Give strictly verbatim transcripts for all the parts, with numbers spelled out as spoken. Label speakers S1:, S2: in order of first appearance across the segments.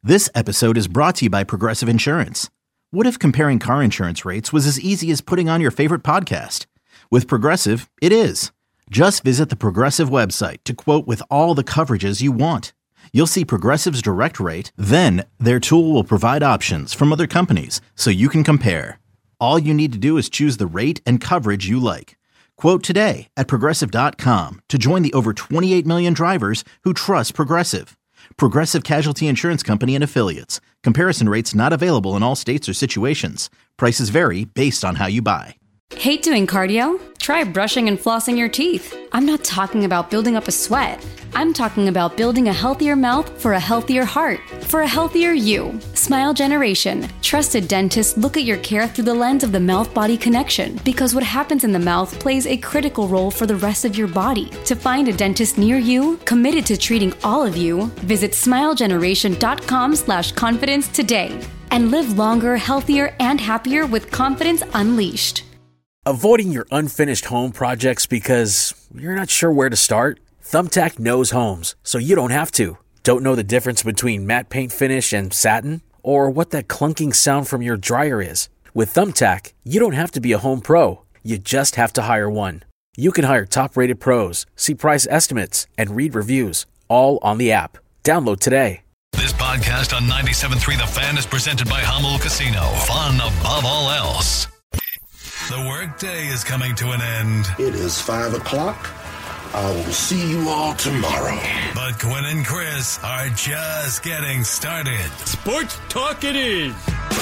S1: This episode is brought to you by Progressive Insurance. What if comparing car insurance rates was as easy as putting on your favorite podcast? With Progressive, it is. Just visit the Progressive website to quote with all the coverages you want. You'll see Progressive's direct rate, then their tool will provide options from other companies so you can compare. All you need to do is choose the rate and coverage you like. Quote today at Progressive dot com to join the over twenty-eight million drivers who trust Progressive. Progressive Casualty Insurance Company and Affiliates. Comparison rates not available in all states or situations. Prices vary based on how you buy.
S2: Hate doing cardio? Try brushing and flossing your teeth. I'm not talking about building up a sweat. I'm talking about building a healthier mouth for a healthier heart, for a healthier you. Smile Generation. Trusted dentists look at your care through the lens of the mouth-body connection because what happens in the mouth plays a critical role for the rest of your body. To find a dentist near you, committed to treating all of you, visit smilegeneration.com slash confidence today and live longer, healthier, and happier with confidence unleashed.
S3: Avoiding your unfinished home projects because you're not sure where to start? Thumbtack knows homes, so you don't have to. Don't know the difference between matte paint finish and satin? Or what that clunking sound from your dryer is? With Thumbtack, you don't have to be a home pro. You just have to hire one. You can hire top-rated pros, see price estimates, and read reviews, all on the app. Download today.
S4: This podcast on ninety-seven point three The Fan is presented by Hummel Casino. Fun above all else. The workday is coming to an end.
S5: It is five o'clock. I will see you all tomorrow.
S4: But Quinn and Chris are just getting started.
S6: Sports talk it is.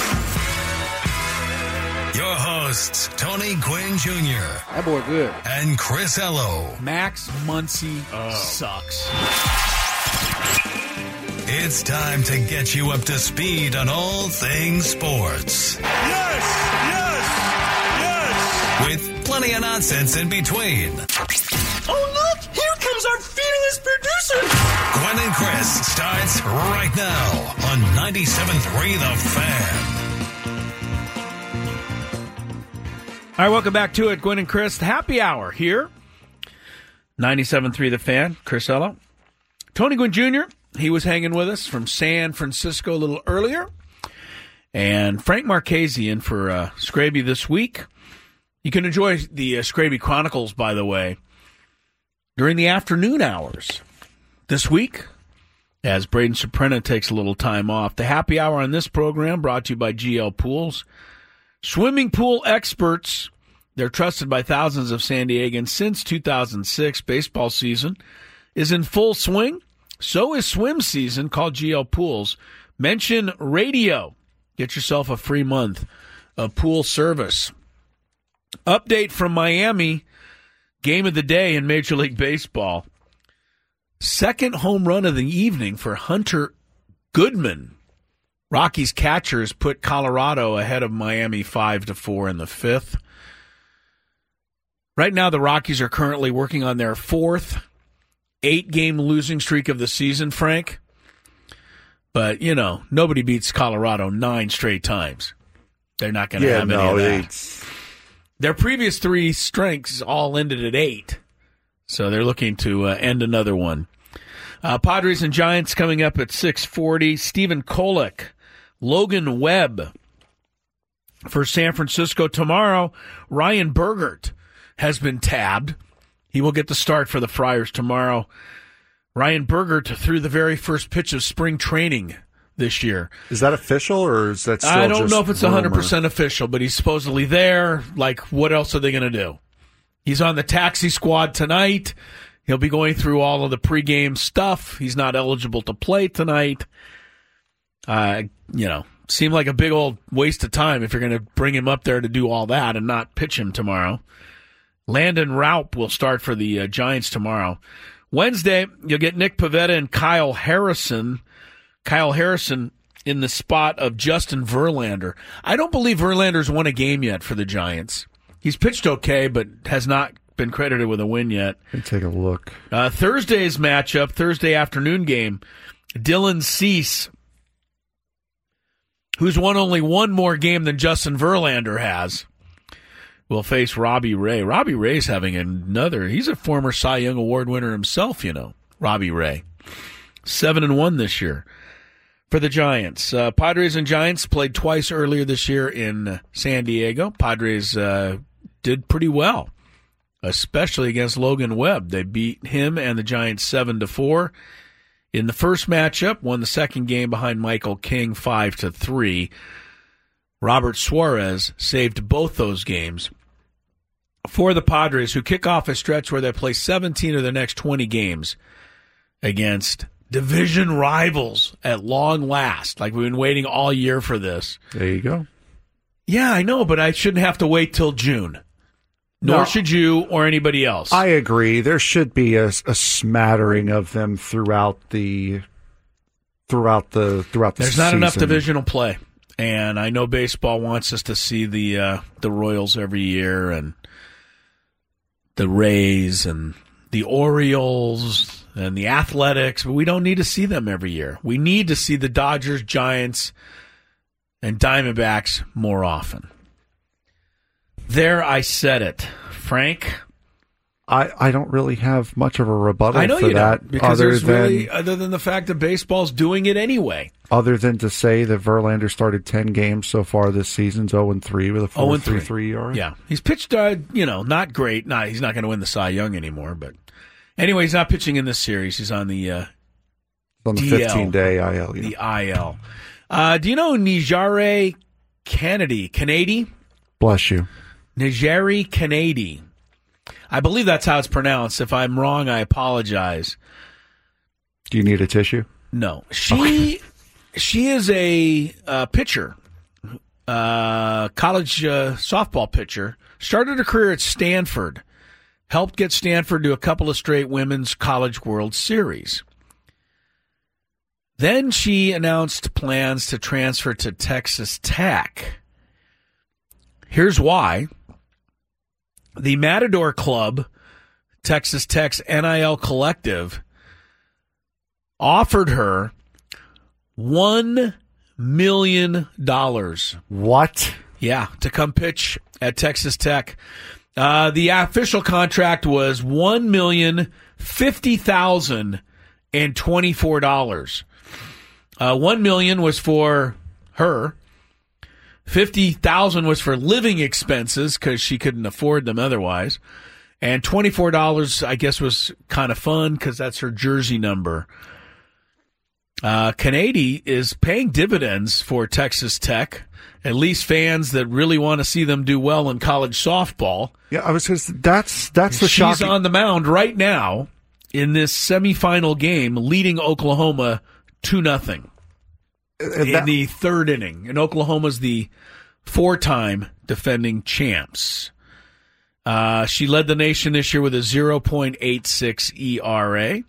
S4: Your hosts, Tony Quinn Junior
S6: That boy good.
S4: And Chris Ello.
S6: Max Muncy oh. sucks.
S4: It's time to get you up to speed on all things sports.
S7: Yes! Yes! Yes!
S4: With plenty of nonsense in between.
S7: Oh, look! Here comes our fearless producer!
S4: Gwen and Chris starts right now on ninety-seven point three The Fan.
S6: All right, welcome back to it. Gwen and Chris, happy hour here. ninety-seven point three The Fan. Chris Ello. Tony Gwynn Junior, he was hanging with us from San Francisco a little earlier. And Frank Marchese in for uh, Scraby this week. You can enjoy the uh, Scraby Chronicles, by the way, during the afternoon hours this week, as Braden Soprano takes a little time off. The happy hour on this program brought to you by G L Pools. Swimming pool experts. They're trusted by thousands of San Diegans since two thousand six. Baseball season is in full swing. So is swim season. Call G L Pools. Mention radio. Get yourself a free month of pool service. Update from Miami. Game of the day in Major League Baseball. Second home run of the evening for Hunter Goodman. Rockies catchers put Colorado ahead of Miami five to four in the fifth. Right now, the Rockies are currently working on their fourth eight-game losing streak of the season, Frank. But, you know, nobody beats Colorado nine straight times. They're not going to
S8: yeah,
S6: have any
S8: no,
S6: of that.
S8: It's...
S6: Their previous three strengths all ended at eight. So they're looking to uh, end another one. Uh, Padres and Giants coming up at six forty. Stephen Kolek, Logan Webb for San Francisco tomorrow. Ryan Bergert has been tabbed. He will get the start for the Friars tomorrow. Ryan Bergert threw the very first pitch of spring training this year.
S8: Is that official, or is that still
S6: I don't
S8: just
S6: know if it's
S8: rumor?
S6: one hundred percent official, but he's supposedly there. Like, what else are they going to do? He's on the taxi squad tonight. He'll be going through all of the pregame stuff. He's not eligible to play tonight. Uh, you know, seemed like a big old waste of time if you're going to bring him up there to do all that and not pitch him tomorrow. Landon Raup will start for the uh, Giants tomorrow. Wednesday, you'll get Nick Pivetta and Kyle Harrison. Kyle Harrison in the spot of Justin Verlander. I don't believe Verlander's won a game yet for the Giants. He's pitched okay, but has not been credited with a win yet.
S8: Let me take a look.
S6: Uh, Thursday's matchup, Thursday afternoon game, Dylan Cease, who's won only one more game than Justin Verlander has, will face Robbie Ray. Robbie Ray's having another, he's a former Cy Young Award winner himself, you know, Robbie Ray. Seven and one this year. for the Giants. Uh, Padres and Giants played twice earlier this year in San Diego. Padres uh, did pretty well, especially against Logan Webb. They beat him and the Giants seven to four in the first matchup. Won the second game behind Michael King five to three. Robert Suarez saved both those games for the Padres, who kick off a stretch where they play seventeen of their next twenty games against division rivals at long last. Like, we've been waiting all year for this.
S8: There you go.
S6: Yeah, I know, but I shouldn't have to wait till June. Nor no, should you or anybody else.
S8: I agree. There should be a, a smattering of them throughout the throughout the throughout the
S6: There's
S8: season.
S6: not enough divisional play. And I know baseball wants us to see the uh, the Royals every year, and the Rays and the Orioles and the Athletics, but we don't need to see them every year. We need to see the Dodgers, Giants, and Diamondbacks more often. There, I said it. Frank?
S8: I, I don't really have much of a rebuttal
S6: I know
S8: for
S6: you
S8: that.
S6: don't, because
S8: other
S6: there's
S8: than,
S6: really, other than the fact that baseball's doing it anyway.
S8: Other than to say that Verlander started ten games so far this season, oh and three with a four point three three E R A.
S6: Yeah, he's pitched, uh, you know, not great. Nah, he's not going to win the Cy Young anymore. But anyway, he's not pitching in this series. He's on the uh,
S8: on the fifteen-day I L. Yeah.
S6: The I L. Uh, do you know Nijare Kennedy? Kennedy?
S8: Bless you.
S6: Nijare Kennedy. I believe that's how it's pronounced. If I'm wrong, I apologize.
S8: Do you need a tissue?
S6: No. She she is a uh, pitcher, uh, college uh, softball pitcher. Started her career at Stanford. Helped get Stanford to a couple of straight Women's College World Series. Then she announced plans to transfer to Texas Tech. Here's why. The Matador Club, Texas Tech's N I L collective, offered her one million dollars.
S8: What?
S6: Yeah, to come pitch at Texas Tech. Uh, the official contract was one million fifty thousand and twenty-four dollars. Uh, one million dollars was for her. fifty thousand dollars was for living expenses because she couldn't afford them otherwise. And twenty-four dollars, I guess, was kind of fun because that's her jersey number. Uh, Kennedy is paying dividends for Texas Tech, at least fans that really want to see them do well in college softball.
S8: Yeah, I was just, that's that's the
S6: She's
S8: shocking.
S6: on the mound right now in this semifinal game, leading Oklahoma two nothing. In
S8: that,
S6: the third inning. And Oklahoma's the four-time defending champs. Uh, she led the nation this year with a oh point eight six E R A.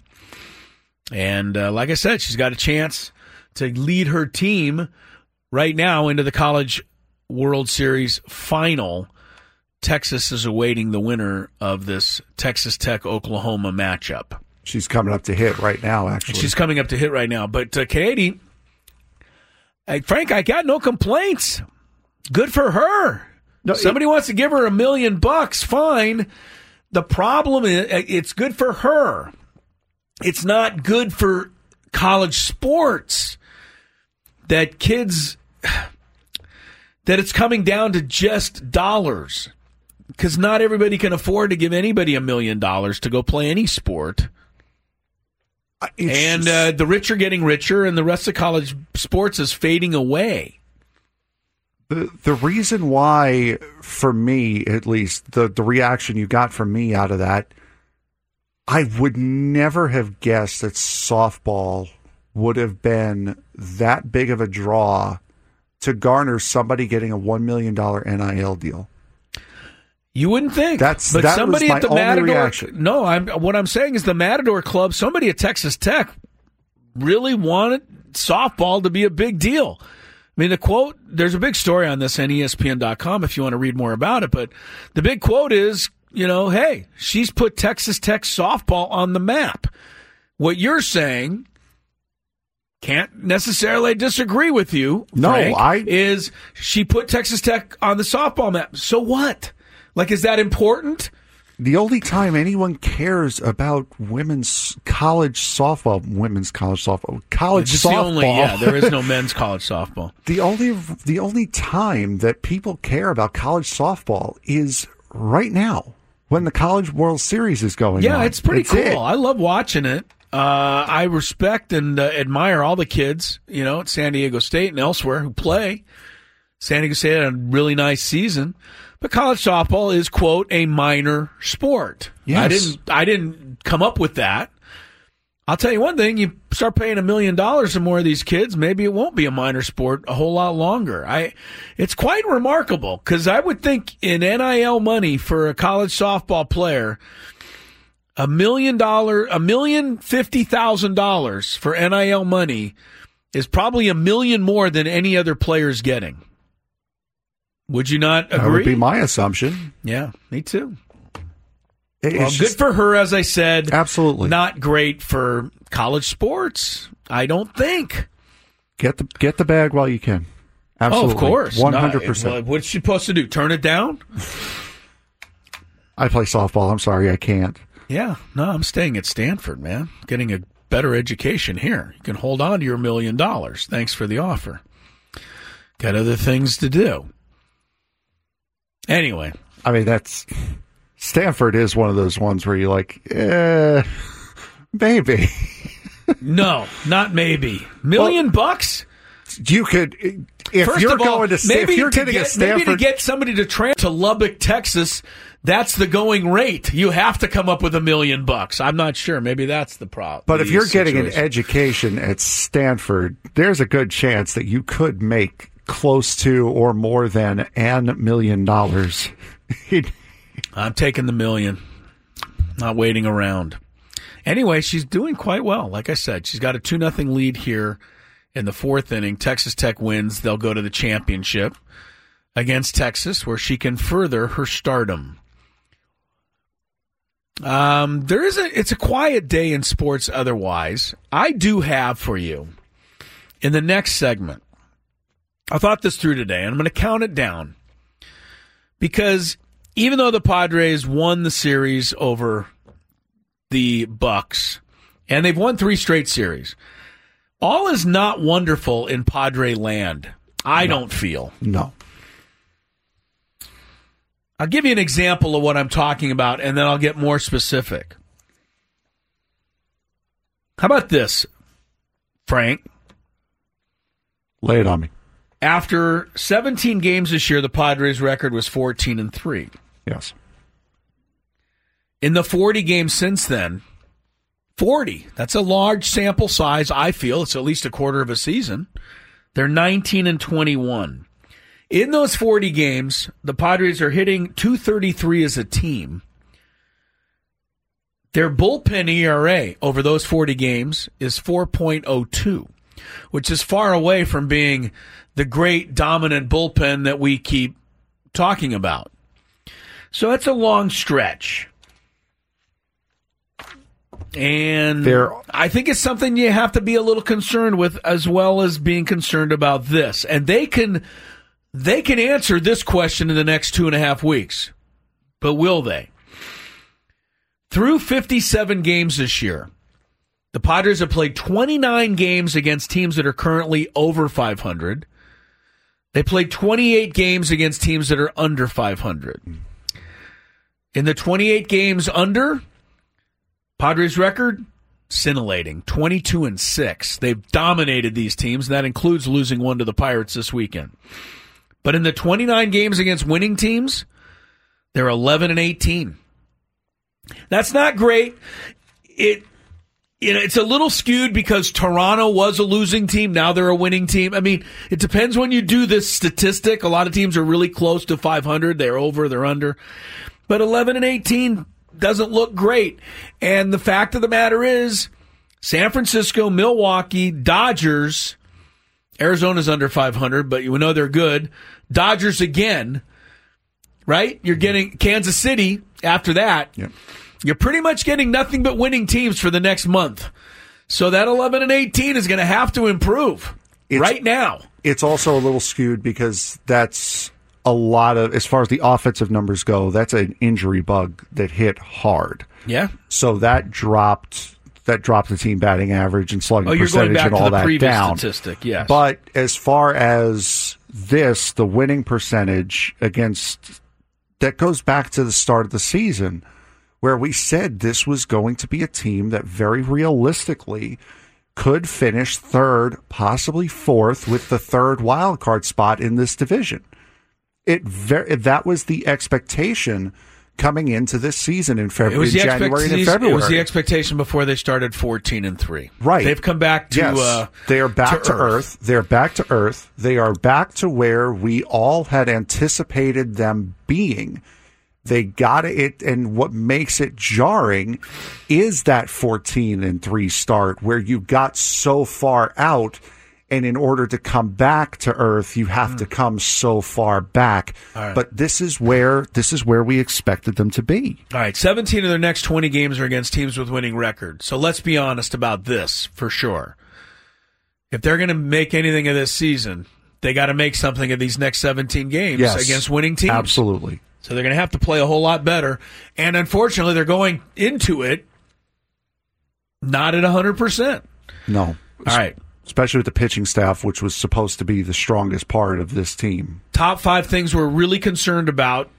S6: And uh, like I said, she's got a chance to lead her team right now into the College World Series final. Texas is awaiting the winner of this Texas Tech-Oklahoma matchup.
S8: She's coming up to hit right now, actually.
S6: She's coming up to hit right now. But uh, Kennedy... Hey, Frank, I got no complaints. Good for her. No, Somebody it, wants to give her a million bucks, fine. The problem is it's good for her. It's not good for college sports that kids, that it's coming down to just dollars. Because not everybody can afford to give anybody a million dollars to go play any sport. It's and uh, the rich are getting richer, and the rest of college sports is fading away.
S8: The the reason why, for me at least, the, the reaction you got from me out of that, I would never have guessed that softball would have been that big of a draw to garner somebody getting a one million dollars N I L deal.
S6: You wouldn't think.
S8: That's
S6: but
S8: that
S6: somebody
S8: was my
S6: at the
S8: only
S6: Matador,
S8: reaction.
S6: No, I'm what I'm saying is the Matador Club, somebody at Texas Tech really wanted softball to be a big deal. I mean, the quote, there's a big story on this on E S P N dot com if you want to read more about it, but the big quote is, you know, hey, she's put Texas Tech softball on the map. What you're saying, can't necessarily disagree with you,
S8: no,
S6: Frank,
S8: I
S6: is she put Texas Tech on the softball map. So what? Like, is that important?
S8: The only time anyone cares about women's college softball, women's college softball, college
S6: It's
S8: softball.
S6: The only, yeah, there is no men's college softball.
S8: The only the only time that people care about college softball is right now when the College World Series is going
S6: yeah,
S8: on.
S6: Yeah, it's pretty
S8: It's
S6: cool.
S8: it.
S6: I love watching it. Uh, I respect and uh, admire all the kids, you know, at San Diego State and elsewhere who play. San Diego State had a really nice season. But college softball is, quote, a minor sport.
S8: Yes.
S6: I didn't I didn't come up with that. I'll tell you one thing, you start paying a million dollars to more of these kids, maybe it won't be a minor sport a whole lot longer. I it's quite remarkable because I would think in N I L money for a college softball player, a million dollar a million fifty thousand dollars for N I L money is probably a million more than any other player's getting. Would you not agree?
S8: That would be my assumption.
S6: Yeah, me too.
S8: It's
S6: Well,
S8: just-
S6: good for her, as I said.
S8: Absolutely.
S6: Not great for college sports, I don't think.
S8: Get the get the bag while you can. Absolutely.
S6: Oh, of course.
S8: one hundred percent.
S6: No, what's she supposed to do, turn it down?
S8: I play softball. I'm sorry, I can't.
S6: Yeah, no, I'm staying at Stanford, man. Getting a better education here. You can hold on to your million dollars. Thanks for the offer. Got other things to do. Anyway.
S8: I mean, that's... Stanford is one of those ones where you're like, eh, maybe.
S6: No, not maybe. Million well, bucks?
S8: You could... If
S6: First
S8: you're
S6: of all,
S8: going to,
S6: maybe
S8: if you're
S6: to
S8: getting
S6: get,
S8: a Stanford...
S6: maybe to get somebody to transfer to Lubbock, Texas, that's the going rate. You have to come up with a million bucks. I'm not sure. Maybe that's the problem.
S8: But if you're
S6: situation.
S8: getting an education at Stanford, there's a good chance that you could make close to or more than an million dollars.
S6: I'm taking the million. Not waiting around. Anyway, she's doing quite well. Like I said, she's got a two nothing lead here in the fourth inning. Texas Tech wins. They'll go to the championship against Texas, where she can further her stardom. Um, there is a, it's a quiet day in sports otherwise. I do have for you in the next segment. I thought this through today, and I'm going to count it down because even though the Padres won the series over the Bucks, and they've won three straight series, all is not wonderful in Padre land. I no. don't feel.
S8: No.
S6: I'll give you an example of what I'm talking about, and then I'll get more specific. How about this, Frank?
S8: Lay it on me.
S6: After seventeen games this year, the Padres' record was fourteen and three.
S8: Yes.
S6: In the forty games since then, forty, that's a large sample size, I feel. It's at least a quarter of a season. They're nineteen and twenty-one. In those forty games, the Padres are hitting two thirty-three as a team. Their bullpen E R A over those forty games is four point oh two, which is far away from being the great dominant bullpen that we keep talking about. So that's a long stretch. And there, I think it's something you have to be a little concerned with, as well as being concerned about this. And they can they can answer this question in the next two and a half weeks. But will they? Through fifty-seven games this year, the Padres have played twenty-nine games against teams that are currently over five hundred. They played twenty-eight games against teams that are under five hundred. In the twenty-eight games under, Padres record, scintillating, twenty-two and six. They've dominated these teams, and that includes losing one to the Pirates this weekend. But in the twenty-nine games against winning teams, they're eleven and eighteen. That's not great. It You know, it's a little skewed because Toronto was a losing team. Now they're a winning team. I mean, it depends when you do this statistic. A lot of teams are really close to five hundred. They're over, they're under. But eleven and eighteen doesn't look great. And the fact of the matter is, San Francisco, Milwaukee, Dodgers, Arizona's under five hundred, but you know they're good. Dodgers again, right? You're getting Kansas City after that.
S8: Yep.
S6: You're pretty much getting nothing but winning teams for the next month. So that eleven and eighteen is going to have to improve
S8: it's,
S6: right now.
S8: It's also a little skewed because that's a lot of, as far as the offensive numbers go, that's an injury bug that hit hard.
S6: Yeah.
S8: So that dropped that dropped the team batting average and slugging
S6: oh, you're
S8: percentage
S6: going back
S8: and all
S6: to the
S8: that
S6: previous
S8: down.
S6: Statistic, yes.
S8: But as far as this, the winning percentage against, that goes back to the start of the season, where we said this was going to be a team that very realistically could finish third, possibly fourth, with the third wild card spot in this division. It ver- that was the expectation coming into this season in February,
S6: it was the
S8: January and in February.
S6: It was the expectation before they started fourteen and three.
S8: Right.
S6: They've come back to
S8: yes.
S6: uh,
S8: they are back
S6: to,
S8: to earth. earth. They are back to earth. They are back to where we all had anticipated them being. They got it, and what makes it jarring is that fourteen and three start where you got so far out, and in order to come back to earth, you have mm. to come so far back. Right. But this is where this is where we expected them to be.
S6: All right, seventeen of their next twenty games are against teams with winning records. So let's be honest about this for sure. If they're going to make anything of this season, they got to make something of these next seventeen games
S8: yes,
S6: against winning teams.
S8: Absolutely.
S6: So they're going to have to play a whole lot better. And unfortunately, they're going into it not at one hundred percent.
S8: No.
S6: All right.
S8: Especially with the pitching staff, which was supposed to be the strongest part of this team.
S6: Top five things we're really concerned about,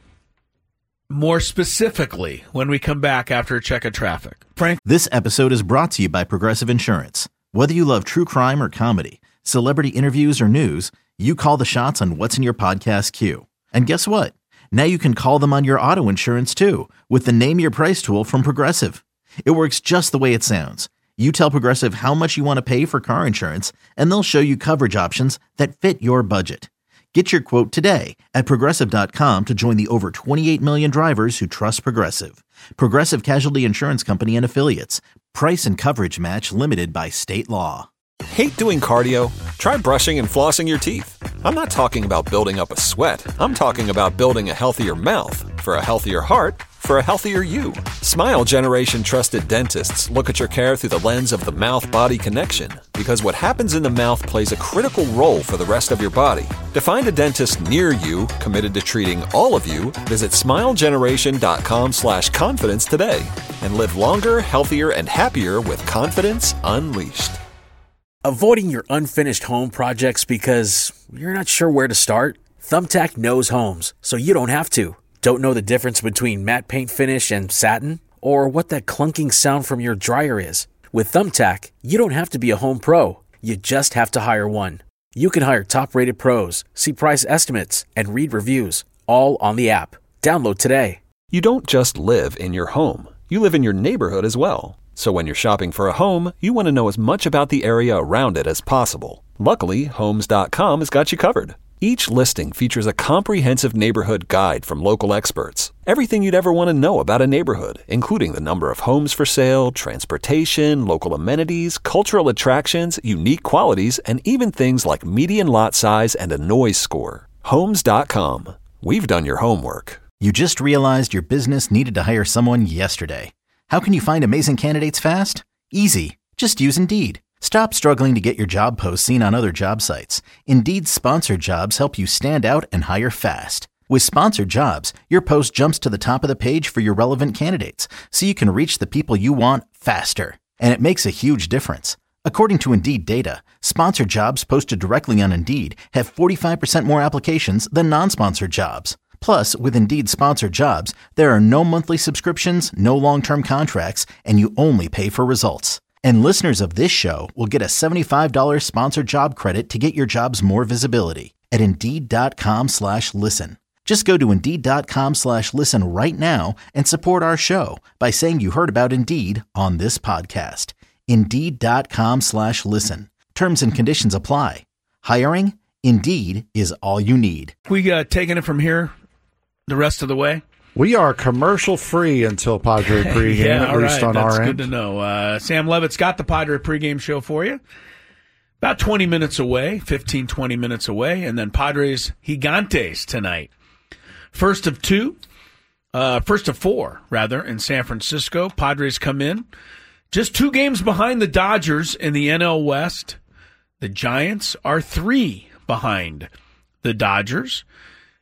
S6: more specifically, when we come back after a check of traffic. Frank?
S1: This episode is brought to you by Progressive Insurance. Whether you love true crime or comedy, celebrity interviews or news, you call the shots on what's in your podcast queue. And guess what? Now you can call them on your auto insurance, too, with the Name Your Price tool from Progressive. It works just the way it sounds. You tell Progressive how much you want to pay for car insurance, and they'll show you coverage options that fit your budget. Get your quote today at Progressive dot com to join the over twenty-eight million drivers who trust Progressive. Progressive Casualty Insurance Company and Affiliates. Price and coverage match limited by state law.
S9: Hate doing cardio? Try brushing and flossing your teeth. I'm not talking about building up a sweat. I'm talking about building a healthier mouth. For a healthier heart, for a healthier you. Smile Generation trusted dentists look at your care through the lens of the mouth-body connection, because what happens in the mouth plays a critical role for the rest of your body. To find a dentist near you committed to treating all of you, visit smilegeneration.com slash confidence today and live longer, healthier, and happier with confidence unleashed.
S3: Avoiding your unfinished home projects because you're not sure where to start? Thumbtack knows homes, so you don't have to. Don't know the difference between matte paint finish and satin? Or what that clunking sound from your dryer is? With Thumbtack, you don't have to be a home pro. You just have to hire one. You can hire top-rated pros, see price estimates, and read reviews, all on the app. Download today.
S9: You don't just live in your home. You live in your neighborhood as well. So when you're shopping for a home, you want to know as much about the area around it as possible. Luckily, Homes dot com has got you covered. Each listing features a comprehensive neighborhood guide from local experts. Everything you'd ever want to know about a neighborhood, including the number of homes for sale, transportation, local amenities, cultural attractions, unique qualities, and even things like median lot size and a noise score. Homes dot com. We've done your homework.
S1: You just realized your business needed to hire someone yesterday. How can you find amazing candidates fast? Easy. Just use Indeed. Stop struggling to get your job posts seen on other job sites. Indeed's sponsored jobs help you stand out and hire fast. With sponsored jobs, your post jumps to the top of the page for your relevant candidates, so you can reach the people you want faster. And it makes a huge difference. According to Indeed data, sponsored jobs posted directly on Indeed have forty-five percent more applications than non-sponsored jobs. Plus, with Indeed sponsored jobs, there are no monthly subscriptions, no long-term contracts, and you only pay for results. And listeners of this show will get a seventy-five dollars sponsored job credit to get your jobs more visibility at Indeed.com slash listen. Just go to Indeed.com slash listen right now and support our show by saying you heard about Indeed on this podcast. Indeed.com slash listen. Terms and conditions apply. Hiring? Indeed is all you need.
S6: We uh, taking it from here the rest of the way?
S8: We are commercial free until Padre pregame,
S6: yeah,
S8: at least
S6: right.
S8: on
S6: That's
S8: our
S6: end. That's good to know. Uh, Sam Levitt's got the Padre pregame show for you. About twenty minutes away, fifteen, twenty minutes away, and then Padres Gigantes tonight. First of two, uh, first of four, rather, in San Francisco. Padres come in just two games behind the Dodgers in the N L West. The Giants are three behind the Dodgers.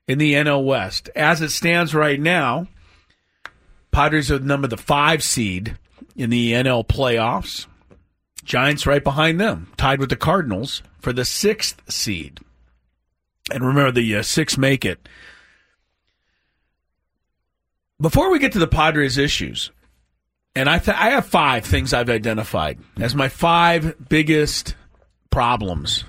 S6: in the N L West. As it stands right now, Padres are number the five seed in the N L playoffs. Giants right behind them, tied with the Cardinals for the sixth seed. And remember, the uh, six make it. Before we get to the Padres' issues, and I th- I have five things I've identified as my five biggest problems.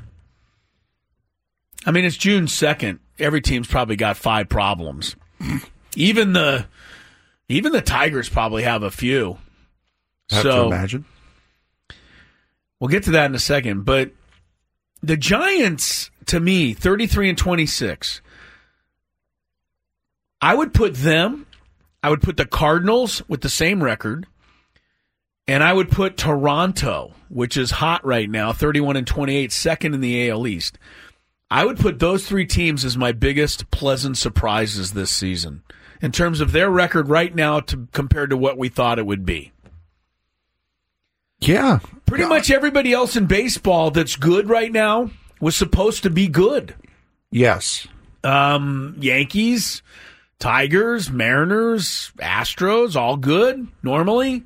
S6: I mean, it's June second. Every team's probably got five problems. Even the even the Tigers probably have a few.
S8: Have
S6: so,
S8: to imagine.
S6: We'll get to that in a second. But the Giants, to me, thirty-three and twenty-six, I would put them, I would put the Cardinals with the same record, and I would put Toronto, which is hot right now, thirty-one and twenty-eight, second in the A L East. I would put those three teams as my biggest pleasant surprises this season in terms of their record right now to, compared to what we thought it would be.
S8: Yeah.
S6: Pretty much everybody else in baseball that's good right now was supposed to be good.
S8: Yes.
S6: Um, Yankees, Tigers, Mariners, Astros, all good normally.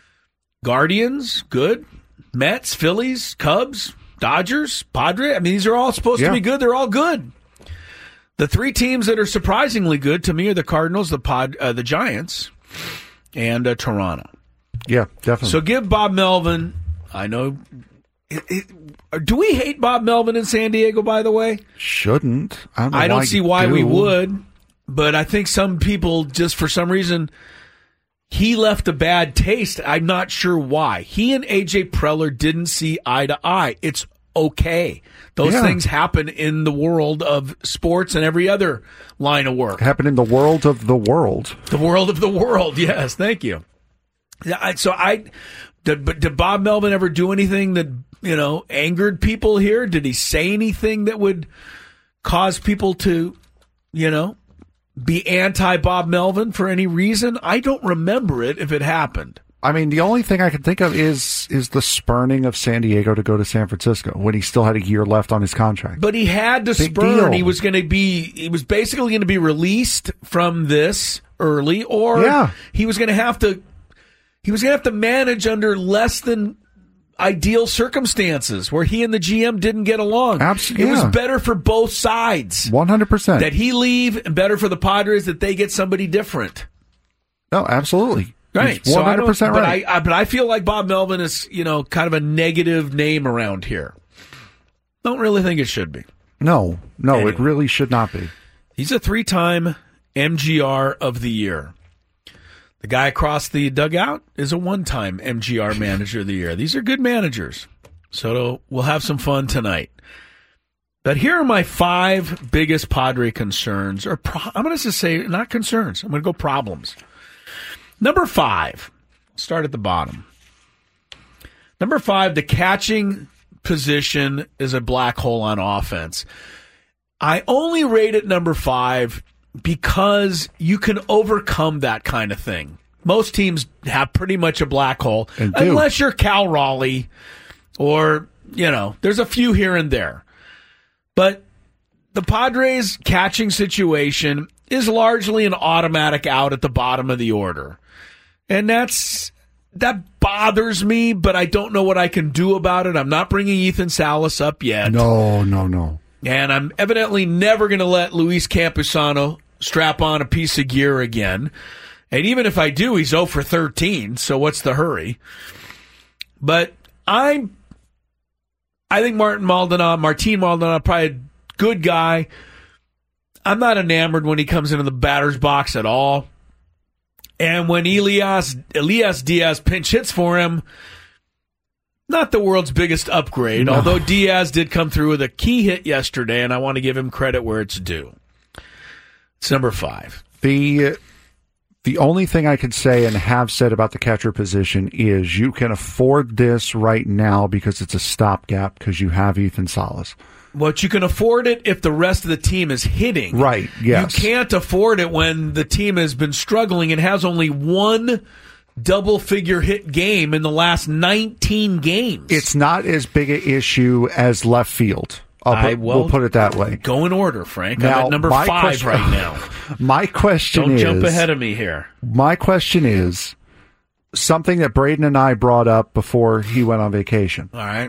S6: Guardians, good. Mets, Phillies, Cubs, Dodgers, Padres. I mean, these are all supposed
S8: yeah.
S6: to be good. They're all good. The three teams that are surprisingly good to me are the Cardinals, the Pod, uh, the Giants, and uh, Toronto.
S8: Yeah, definitely.
S6: So give Bob Melvin, I know, it, it, do we hate Bob Melvin in San Diego, by the way?
S8: Shouldn't. I don't, know
S6: I don't
S8: why
S6: see why
S8: do.
S6: we would, but I think some people just for some reason, he left a bad taste. I'm not sure why. He and A J Preller didn't see eye to eye. It's okay. Those
S8: yeah.
S6: things happen in the world of sports and every other line of work.
S8: Happen in the world of the world.
S6: The world of the world, yes. Thank you. Yeah, so I, did, but did Bob Melvin ever do anything that, you know, angered people here? Did he say anything that would cause people to, you know, be anti-Bob Melvin for any reason? I don't remember it if it happened.
S8: I mean, the only thing I can think of is is the spurning of San Diego to go to San Francisco when he still had a year left on his contract.
S6: But he had to
S8: Big
S6: spurn.
S8: deal.
S6: He was going to be, he was basically going to be released from this early, or
S8: yeah.
S6: he was going to have to, he was going to have to manage under less than ideal circumstances where he and the G M didn't get along.
S8: Absolutely.
S6: It
S8: yeah.
S6: was better for both sides.
S8: one hundred percent.
S6: That he leave, and better for the Padres that they get somebody different.
S8: No, absolutely.
S6: Right.
S8: He's one hundred percent
S6: so I
S8: right.
S6: But I, I, but I feel like Bob Melvin is, you know, kind of a negative name around here. Don't really think it should be.
S8: No, no,
S6: Anyway.
S8: it really should not be.
S6: He's a three-time M G R of the year. The guy across the dugout is a one-time M G R manager of the year. These are good managers. So we'll have some fun tonight. But here are my five biggest Padre concerns. Or pro- I'm going to just say, not concerns. I'm going to go problems. Number five. Start at the bottom. Number five, the catching position is a black hole on offense. I only rate it number five because you can overcome that kind of thing. Most teams have pretty much a black hole,
S8: And do.
S6: unless you're Cal Raleigh or, you know, there's a few here and there. But the Padres' catching situation is largely an automatic out at the bottom of the order. And that's that bothers me, but I don't know what I can do about it. I'm not bringing Ethan Salas up yet.
S8: No, no, no.
S6: And I'm evidently never going to let Luis Campusano strap on a piece of gear again. And even if I do, he's oh for thirteen, so what's the hurry? But I'm, I think Martin Maldonado, Martin Maldonado, probably a good guy. I'm not enamored when he comes into the batter's box at all. And when Elias, Elias Diaz pinch hits for him, not the world's biggest upgrade,
S8: No.
S6: although Diaz did come through with a key hit yesterday, and I want to give him credit where it's due. It's number five.
S8: The the only thing I could say and have said about the catcher position is you can afford this right now because it's a stopgap because you have Ethan Salas.
S6: But you can afford it if the rest of the team is hitting.
S8: Right, yes.
S6: You can't afford it when the team has been struggling and has only one double-figure hit game in the last nineteen games.
S8: It's not as big an issue as left field. I'll put,
S6: I, well,
S8: we'll put it that way.
S6: Go in order, Frank.
S8: Now,
S6: I'm at number
S8: my
S6: five
S8: question,
S6: right now.
S8: My question
S6: Don't
S8: is...
S6: Don't jump ahead of me here.
S8: My question is something that Braden and I brought up before he went on vacation.
S6: All right.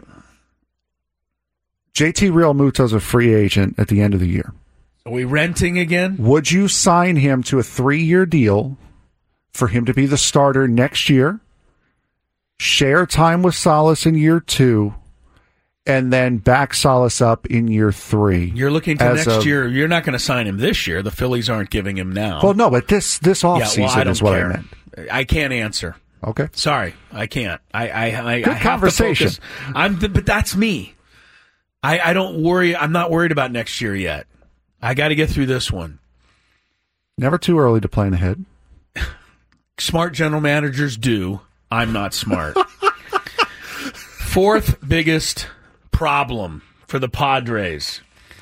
S8: J T Realmuto's a free agent at the end of the year.
S6: Are we renting again?
S8: Would you sign him to a three-year deal for him to be the starter next year, share time with Salas in year two, and then back Salas up in year three?
S6: You're looking to next
S8: a,
S6: year. You're not going to sign him this year. The Phillies aren't giving him now.
S8: Well, no, but this this offseason
S6: yeah, well,
S8: is what
S6: care.
S8: I meant.
S6: I can't answer.
S8: Okay.
S6: Sorry, I can't. I, I, I,
S8: Good
S6: I have
S8: conversation.
S6: To focus. I'm, but that's me. I, I don't worry. I'm not worried about next year yet. I got to get through this one.
S8: Never too early to plan ahead.
S6: Smart general managers do. I'm not smart. Fourth biggest problem for the Padres.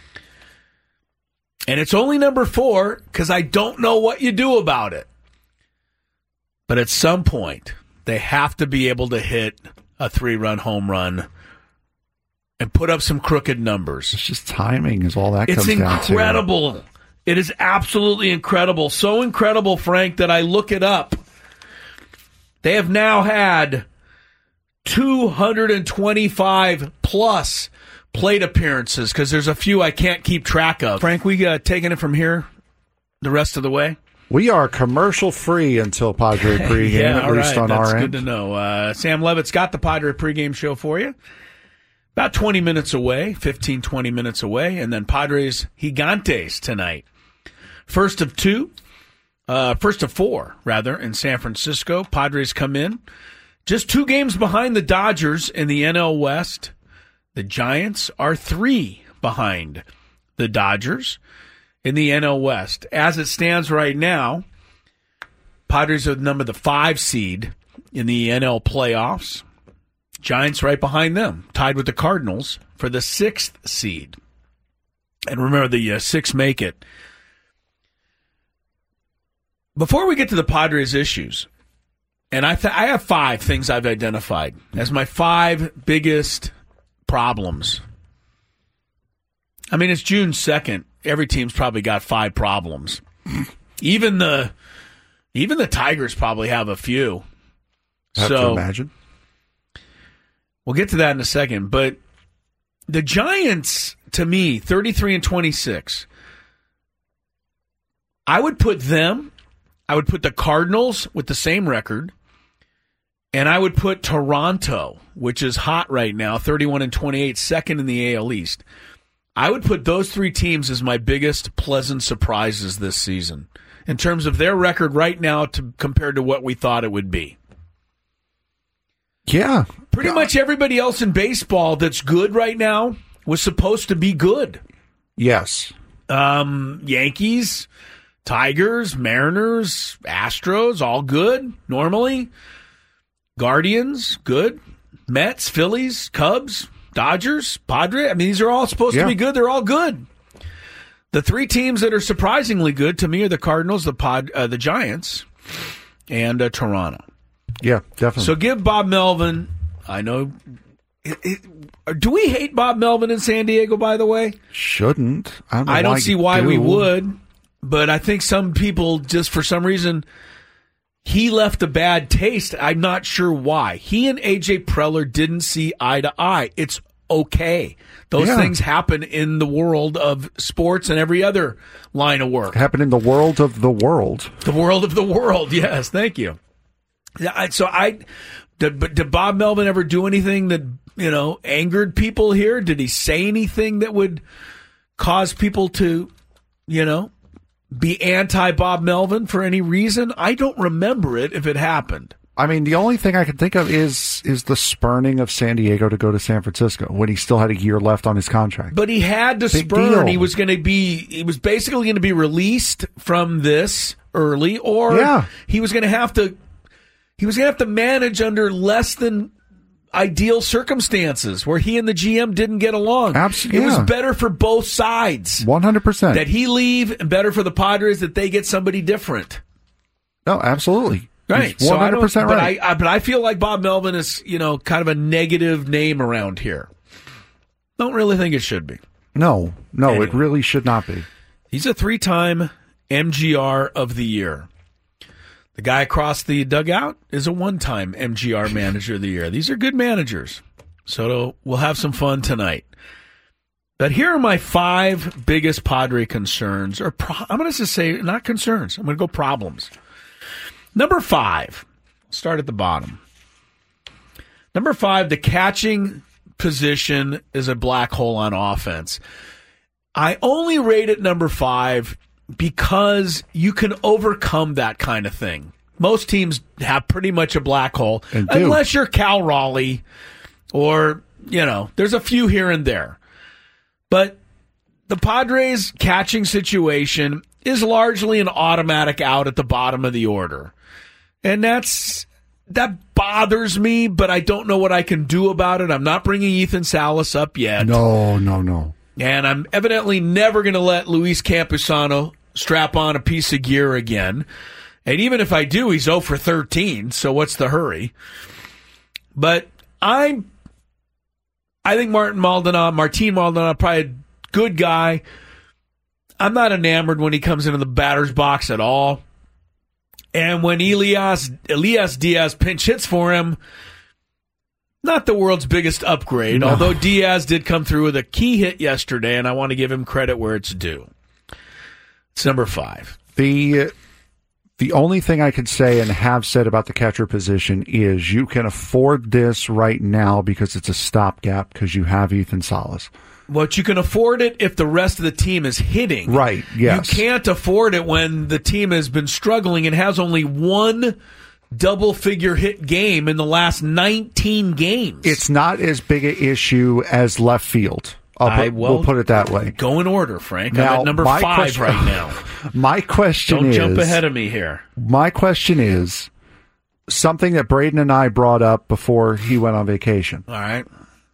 S6: And it's only number four because I don't know what you do about it. But at some point, they have to be able to hit a three-run home run and put up some crooked numbers.
S8: It's just timing is all that
S6: it's
S8: comes down to.
S6: It's incredible. It is absolutely incredible. So incredible, Frank, that I look it up. They have now had two hundred twenty-five plus plate appearances because there's a few I can't keep track of. Frank, we uh, taking it from here the rest of the way?
S8: We are commercial free until Padre pregame,
S6: yeah,
S8: at least
S6: right.
S8: on
S6: That's
S8: our
S6: end.
S8: end.
S6: Good to know. Uh, Sam Levitt's got the Padre pregame show for you. About twenty minutes away, fifteen, twenty minutes away, and then Padres Gigantes tonight. First of two, uh, first of four, rather, in San Francisco. Padres come in just two games behind the Dodgers in the N L West. The Giants are three behind the Dodgers in the N L West. As it stands right now, Padres are the number the five seed in the N L playoffs. Giants right behind them, tied with the Cardinals for the sixth seed. And remember, the uh, six make it. Before we get to the Padres' issues, and I, th- I have five things I've identified as my five biggest problems. I mean, it's June second. Every team's probably got five problems. Even the even the Tigers probably have a few.
S8: Have
S6: so,
S8: to imagine.
S6: We'll get to that in a second. But the Giants, to me, thirty-three and twenty-six, I would put them, I would put the Cardinals with the same record, and I would put Toronto, which is hot right now, thirty-one and twenty-eight, second in the A L East. I would put those three teams as my biggest pleasant surprises this season in terms of their record right now to, compared to what we thought it would be.
S8: Yeah.
S6: Pretty
S8: yeah.
S6: much everybody else in baseball that's good right now was supposed to be good.
S8: Yes.
S6: Um, Yankees, Tigers, Mariners, Astros, all good normally. Guardians, good. Mets, Phillies, Cubs, Dodgers, Padres. I mean, these are all supposed
S8: yeah.
S6: to be good. They're all good. The three teams that are surprisingly good to me are the Cardinals, the Pod, uh, the Giants, and uh, Toronto.
S8: Yeah, definitely.
S6: So give Bob Melvin, I know, it, it, do we hate Bob Melvin in San Diego, by the way?
S8: Shouldn't. I don't, know
S6: I don't
S8: why
S6: see why
S8: do.
S6: we would, but I think some people, just for some reason, he left a bad taste. I'm not sure why. He and A J Preller didn't see eye to eye. It's okay. Those
S8: yeah.
S6: things happen in the world of sports and every other line of work.
S8: Happen in the world of the world.
S6: The world of the world, yes. Thank you. Yeah, so I, did, but did Bob Melvin ever do anything that, you know, angered people here? Did he say anything that would cause people to, you know, be anti-Bob Melvin for any reason? I don't remember it if it happened.
S8: I mean, the only thing I can think of is is the spurning of San Diego to go to San Francisco when he still had a year left on his contract.
S6: But he had to
S8: Big
S6: spurn.
S8: deal.
S6: He was going to be, he was basically going to be released from this early, or
S8: yeah.
S6: he was going to have to, he was going to have to manage under less than ideal circumstances where he and the G M didn't get along.
S8: Absolutely.
S6: It was
S8: Yeah.
S6: better for both sides.
S8: one hundred percent.
S6: That he leave, and better for the Padres that they get somebody different.
S8: No, absolutely.
S6: Right.
S8: He's one hundred percent
S6: so I don't,
S8: right.
S6: But I, I, but I feel like Bob Melvin is, you know, kind of a negative name around here. Don't really think it should be.
S8: No, no,
S6: Anyway.
S8: it really should not be.
S6: He's a three-time M G R of the year. The guy across the dugout is a one-time M G R manager of the year. These are good managers. So we'll have some fun tonight. But here are my five biggest Padre concerns, or pro- I'm going to just say not concerns. I'm going to go problems. Number five, start at the bottom. Number five, the catching position is a black hole on offense. I only rate it number five because you can overcome that kind of thing. Most teams have pretty much a black hole, unless you're Cal Raleigh or, you know, there's a few here and there. But the Padres' catching situation is largely an automatic out at the bottom of the order. And that's that bothers me, but I don't know what I can do about it. I'm not bringing Ethan Salas up yet.
S8: No, no, no.
S6: And I'm evidently never going to let Luis Campusano strap on a piece of gear again. And even if I do, he's oh for thirteen, so what's the hurry? But I'm, I think Martin Maldonado, Martin Maldonado, probably a good guy. I'm not enamored when he comes into the batter's box at all. And when Elias, Elias Diaz pinch hits for him, not the world's biggest upgrade,
S8: no.
S6: although Diaz did come through with a key hit yesterday, and I want to give him credit where it's due. It's number five.
S8: The the only thing I could say and have said about the catcher position is you can afford this right now because it's a stopgap because you have Ethan Salas.
S6: But you can afford it if the rest of the team is hitting.
S8: Right, yes.
S6: You can't afford it when the team has been struggling and has only one double-figure hit game in the last nineteen games.
S8: It's not as big an issue as left field. I'll put,
S6: I, well,
S8: we'll put it that way.
S6: Go in order, Frank.
S8: Now,
S6: I'm at number five
S8: question,
S6: right now.
S8: My question
S6: Don't
S8: is...
S6: Don't jump ahead of me here.
S8: My question is something that Braden and I brought up before he went on vacation.
S6: All right.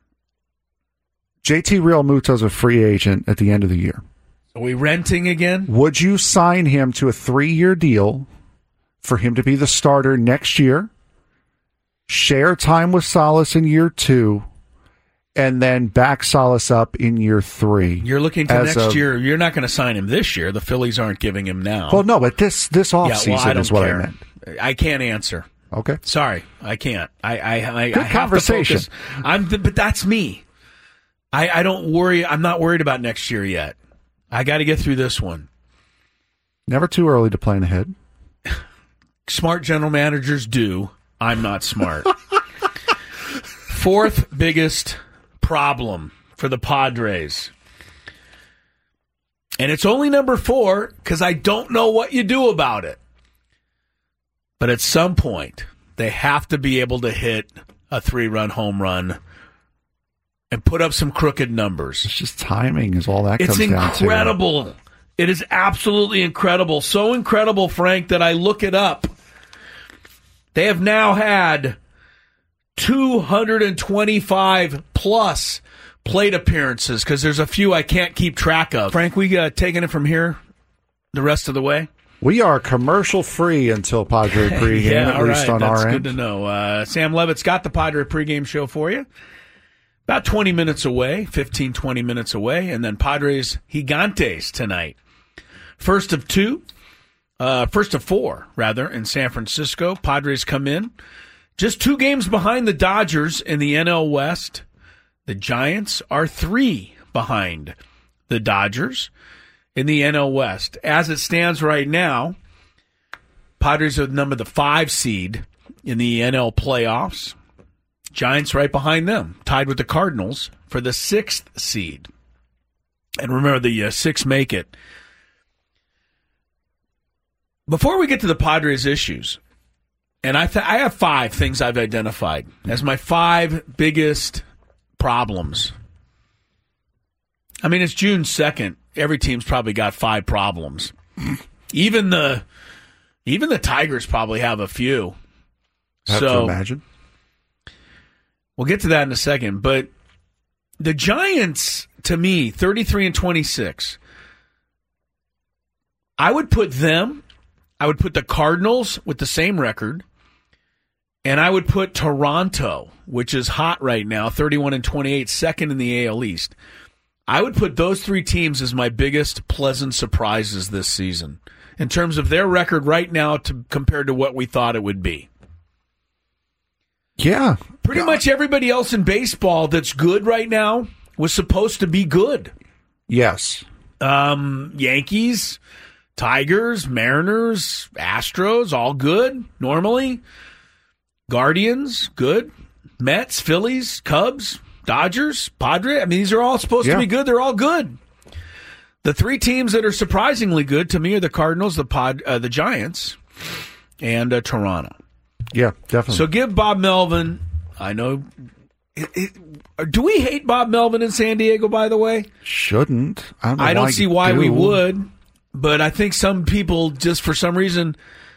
S8: J T Realmuto's a free agent at the end of the year.
S6: Are we renting again?
S8: Would you sign him to a three-year deal for him to be the starter next year, share time with Salas in year two, and then back Salas up in year three?
S6: You're looking to next
S8: a,
S6: year. You're not going to sign him this year. The Phillies aren't giving him now.
S8: Well, no, but this this offseason
S6: yeah, well, I don't
S8: is what
S6: care.
S8: I meant.
S6: I can't answer.
S8: Okay.
S6: Sorry, I can't. I, I, I,
S8: Good
S6: I have
S8: conversation.
S6: To focus. I'm, but that's me. I, I don't worry. I'm not worried about next year yet. I got to get through this one.
S8: Never too early to plan ahead.
S6: Smart general managers do. I'm not smart. Fourth biggest problem for the Padres. And it's only number four because I don't know what you do about it. But at some point, they have to be able to hit a three-run home run and put up some crooked numbers.
S8: It's just timing is all that
S6: it's
S8: comes down to.
S6: It's incredible. It is absolutely incredible. So incredible, Frank, that I look it up. They have now had two hundred twenty-five plus plate appearances because there's a few I can't keep track of. Frank, we uh, taking it from here the rest of the way?
S8: We are commercial free until Padre pregame,
S6: yeah,
S8: at least
S6: right.
S8: on
S6: That's
S8: our
S6: good
S8: end.
S6: to know. Uh, Sam Levitt's got the Padre pregame show for you. About twenty minutes away, fifteen, twenty minutes away, and then Padres Gigantes tonight. First of two, uh, first of four, rather, in San Francisco. Padres come in just two games behind the Dodgers in the N L West. The Giants are three behind the Dodgers in the N L West. As it stands right now, Padres are number the five seed in the N L playoffs. Giants right behind them, tied with the Cardinals for the sixth seed. And remember, the uh, six make it. Before we get to the Padres' issues, and I, th- I have five things I've identified as my five biggest problems. I mean, it's June second. Every team's probably got five problems. Even the even the Tigers probably have a few.
S8: Have
S6: so,
S8: to imagine.
S6: We'll get to that in a second, but the Giants, to me, thirty-three and twenty-six, I would put them, I would put the Cardinals with the same record, and I would put Toronto, which is hot right now, thirty-one and twenty-eight, second in the A L East. I would put those three teams as my biggest pleasant surprises this season in terms of their record right now to compared to what we thought it would be.
S8: Yeah.
S6: Pretty
S8: yeah.
S6: much everybody else in baseball that's good right now was supposed to be good.
S8: Yes.
S6: Um, Yankees, Tigers, Mariners, Astros, all good normally. Guardians, good. Mets, Phillies, Cubs, Dodgers, Padres. I mean, these are all supposed
S8: yeah.
S6: to be good. They're all good. The three teams that are surprisingly good to me are the Cardinals, the Pod, uh, the Giants, and uh, Toronto.
S8: Yeah, definitely.
S6: So give Bob Melvin, I know, it, it, do we hate Bob Melvin in San Diego, by the way?
S8: Shouldn't. I don't, know
S6: I don't
S8: why
S6: see why
S8: do.
S6: we would, but I think some people, just for some reason,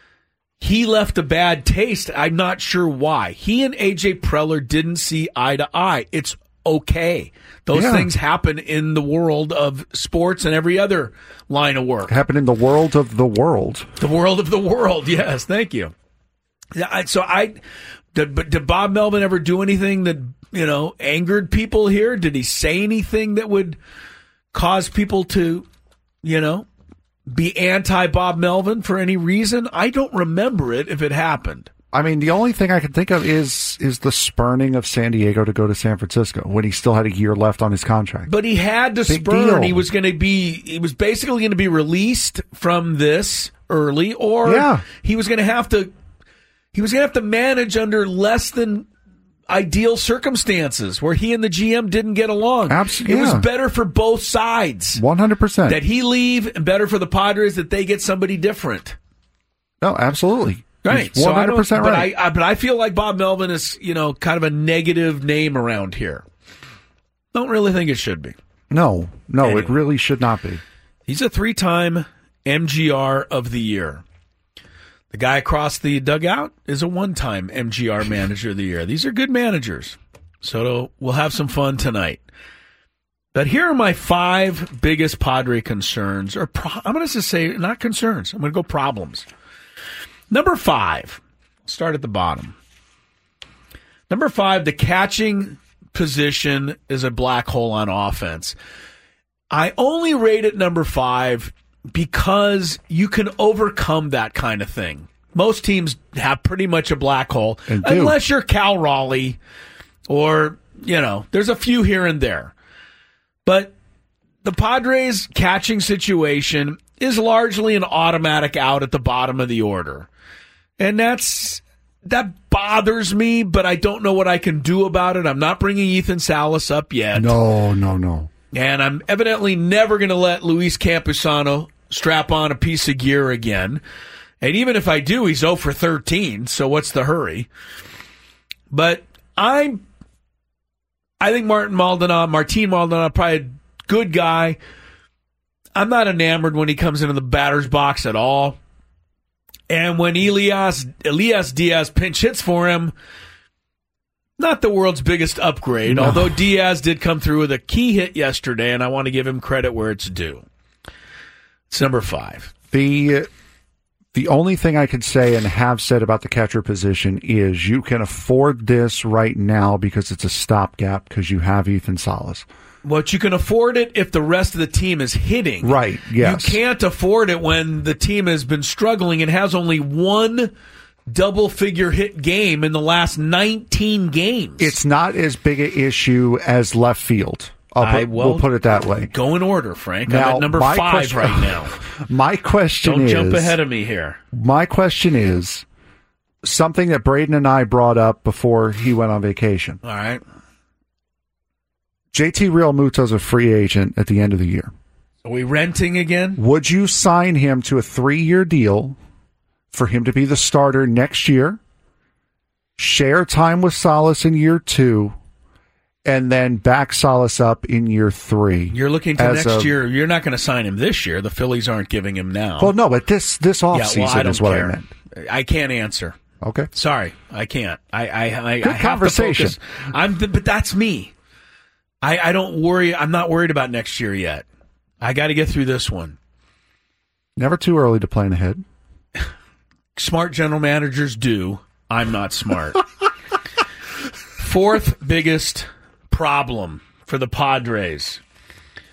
S6: he left a bad taste. I'm not sure why. He and A J Preller didn't see eye to eye. It's okay. Those
S8: yeah.
S6: things happen in the world of sports and every other line of work.
S8: Happen in the world of the world.
S6: The world of the world, yes. Thank you. Yeah, so I did, but did Bob Melvin ever do anything that, you know, angered people here? Did he say anything that would cause people to, you know, be anti-Bob Melvin for any reason? I don't remember it if it happened.
S8: I mean, the only thing I can think of is is the spurning of San Diego to go to San Francisco when he still had a year left on his contract.
S6: But he had to
S8: Big
S6: spurn.
S8: deal.
S6: He was going to be, he was basically going to be released from this early, or
S8: Yeah.
S6: he was going to have to, he was going to have to manage under less than ideal circumstances where he and the G M didn't get along.
S8: Absolutely,
S6: It was
S8: yeah.
S6: better for both sides.
S8: one hundred percent.
S6: That he leave, and better for the Padres that they get somebody different.
S8: No, absolutely.
S6: Right.
S8: He's one hundred percent
S6: so I don't,
S8: right.
S6: But I, I, but I feel like Bob Melvin is, you know, kind of a negative name around here. Don't really think it should be.
S8: No, no,
S6: Anyway.
S8: it really should not be.
S6: He's a three-time M G R of the year. The guy across the dugout is a one-time M G R manager of the year. These are good managers. So we'll have some fun tonight. But here are my five biggest Padre concerns. Or pro- I'm going to just say, not concerns. I'm going to go problems. Number five. Start at the bottom. Number five, the catching position is a black hole on offense. I only rate it number five because you can overcome that kind of thing. Most teams have pretty much a black hole,
S8: And do.
S6: unless you're Cal Raleigh or, you know, there's a few here and there. But the Padres' catching situation is largely an automatic out at the bottom of the order. And that's that bothers me, but I don't know what I can do about it. I'm not bringing Ethan Salas up yet.
S8: No, no, no.
S6: And I'm evidently never going to let Luis Campusano strap on a piece of gear again. And even if I do, he's oh for thirteen, so what's the hurry? But I'm, I think Martin Maldonado, Martin Maldonado, probably a good guy. I'm not enamored when he comes into the batter's box at all. And when Elias, Elias Diaz pinch hits for him, not the world's biggest upgrade,
S8: No.
S6: although Diaz did come through with a key hit yesterday, and I want to give him credit where it's due. It's number five.
S8: The the only thing I could say and have said about the catcher position is you can afford this right now because it's a stopgap because you have Ethan Salas.
S6: But you can afford it if the rest of the team is hitting.
S8: Right, yes.
S6: You can't afford it when the team has been struggling and has only one double-figure hit game in the last nineteen games.
S8: It's not as big an issue as left field. I'll put,
S6: I, well,
S8: we'll put it that way.
S6: Go in order, Frank.
S8: Now,
S6: I'm at number
S8: my
S6: five
S8: question-
S6: right now.
S8: My question
S6: Don't
S8: is...
S6: jump ahead of me here.
S8: My question is something that Braden and I brought up before he went on vacation.
S6: All right.
S8: J T Realmuto's a free agent at the end of the year.
S6: Are we renting again?
S8: Would you sign him to a three-year deal for him to be the starter next year, share time with Salas in year two, and then back Salas up in year three?
S6: You're looking to
S8: as
S6: next
S8: a-
S6: year. You're not going to sign him this year. The Phillies aren't giving him now.
S8: Well, no, but this this
S6: yeah,
S8: offseason
S6: well, I don't
S8: is what
S6: care.
S8: I meant.
S6: I can't answer.
S8: Okay.
S6: Sorry, I can't. I, I, I,
S8: Good
S6: I have
S8: conversation.
S6: To focus. I'm, but that's me. I, I don't worry. I'm not worried about next year yet. I got to get through this one.
S8: Never too early to plan ahead.
S6: Smart general managers do. I'm not smart. Fourth biggest problem for the Padres.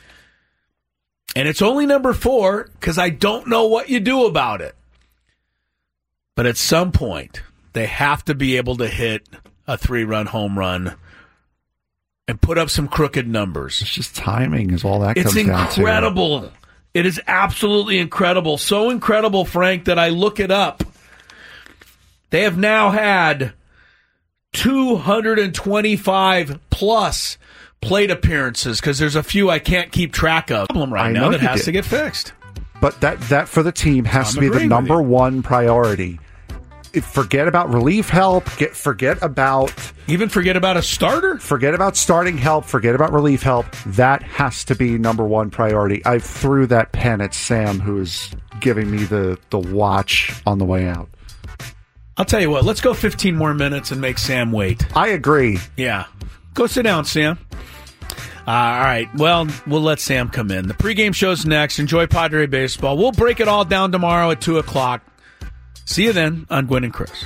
S6: And it's only number four because I don't know what you do about it. But at some point, they have to be able to hit a three-run home run and put up some crooked numbers.
S8: It's just timing is all that
S6: it's
S8: comes down to.
S6: It's incredible. It is absolutely incredible. So incredible, Frank, that I look it up. They have now had two hundred twenty-five plus plate appearances because there's a few I can't keep track of problem right
S8: I
S6: now
S8: know
S6: that
S8: you
S6: has
S8: did.
S6: to get fixed.
S8: But that, that for the team has
S6: I'm
S8: to be the
S6: agreeing with
S8: number
S6: you.
S8: one priority. It- Forget about relief help. Get, forget about
S6: Even forget about a starter?
S8: forget about starting help. Forget about relief help. That has to be number one priority. I threw that pen at Sam, who is giving me the, the watch on the way out.
S6: I'll tell you what, let's go fifteen more minutes and make Sam wait.
S8: I agree.
S6: Yeah. Go sit down, Sam. Uh, all right. Well, we'll let Sam come in. The pregame show's next. Enjoy Padre baseball. We'll break it all down tomorrow at two o'clock. See you then on Gwynn and Chris.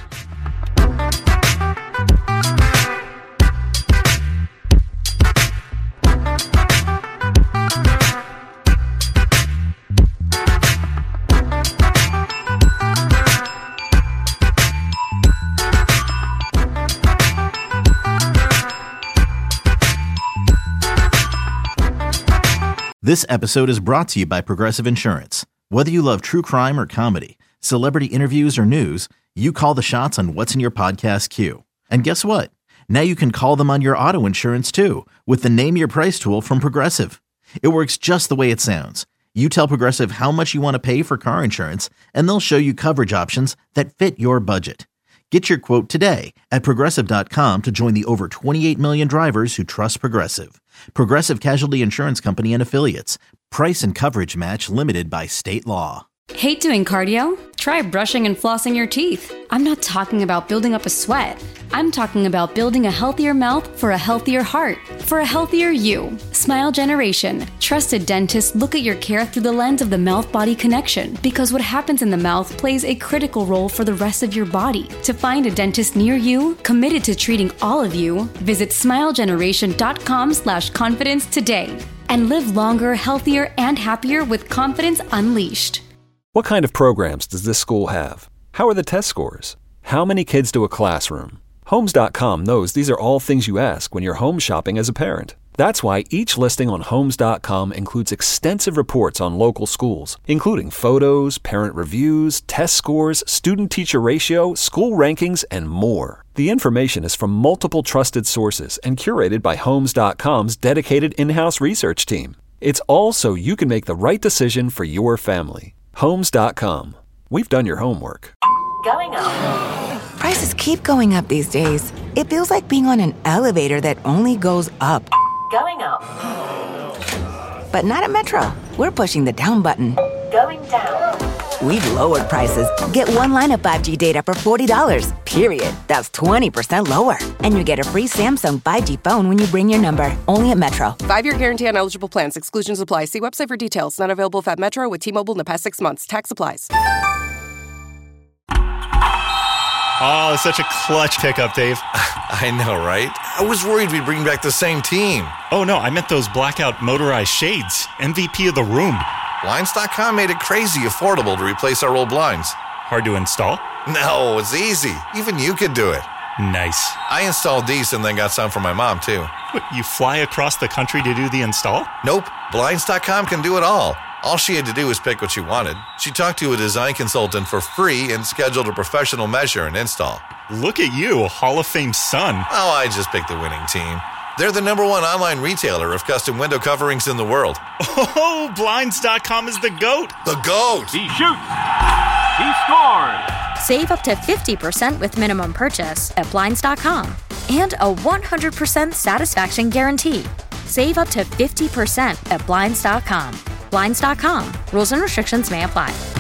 S1: This episode is brought to you by Progressive Insurance. Whether you love true crime or comedy, celebrity interviews or news, you call the shots on what's in your podcast queue. And guess what? Now you can call them on your auto insurance too with the Name Your Price tool from Progressive. It works just the way it sounds. You tell Progressive how much you want to pay for car insurance, and they'll show you coverage options that fit your budget. Get your quote today at Progressive dot com to join the over twenty-eight million drivers who trust Progressive. Progressive Casualty Insurance Company and Affiliates. Price and coverage match limited by state law.
S2: Hate doing cardio? Try brushing and flossing your teeth. I'm not talking about building up a sweat. I'm talking about building a healthier mouth for a healthier heart, for a healthier you. Smile Generation. Trusted dentists look at your care through the lens of the mouth-body connection because what happens in the mouth plays a critical role for the rest of your body. To find a dentist near you, committed to treating all of you, visit smile generation dot com slash confidence today and live longer, healthier, and happier with confidence unleashed.
S9: What kind of programs does this school have? How are the test scores? How many kids do a classroom? Homes dot com knows these are all things you ask when you're home shopping as a parent. That's why each listing on Homes dot com includes extensive reports on local schools, including photos, parent reviews, test scores, student-teacher ratio, school rankings, and more. The information is from multiple trusted sources and curated by Homes dot com's dedicated in-house research team. It's all so you can make the right decision for your family. Homes dot com. We've done your homework.
S10: Going up. Prices keep going up these days. It feels like being on an elevator that only goes up.
S11: Going up.
S10: But not at Metro. We're pushing the down button.
S11: Going down.
S10: We've lowered prices. Get one line of five G data for forty dollars, period. That's twenty percent lower. And you get a free Samsung five G phone when you bring your number. Only at Metro.
S12: Five-year guarantee on eligible plans. Exclusions apply. See website for details. Not available at Metro with T-Mobile in the past six months. Tax applies.
S13: Oh, such a clutch pickup, Dave.
S14: I know, right? I was worried we'd bring back the same team.
S13: Oh, no, I meant those blackout motorized shades. M V P of the room.
S14: Blinds dot com made it crazy affordable to replace our old blinds.
S13: Hard to install?
S14: No, it's easy. Even you could do it.
S13: Nice.
S14: I installed these and then got some for my mom, too.
S13: What, you fly across the country to do the install?
S14: Nope. Blinds dot com can do it all. All she had to do was pick what she wanted. She talked to a design consultant for free and scheduled a professional measure and install.
S13: Look at you, a Hall of Fame son.
S14: Oh, I just picked the winning team. They're the number one online retailer of custom window coverings in the world.
S13: Oh, Blinds dot com is the GOAT.
S14: The GOAT.
S15: He shoots. He scores.
S16: Save up to fifty percent with minimum purchase at Blinds dot com. And a one hundred percent satisfaction guarantee. Save up to fifty percent at Blinds dot com. Blinds dot com. Rules and restrictions may apply.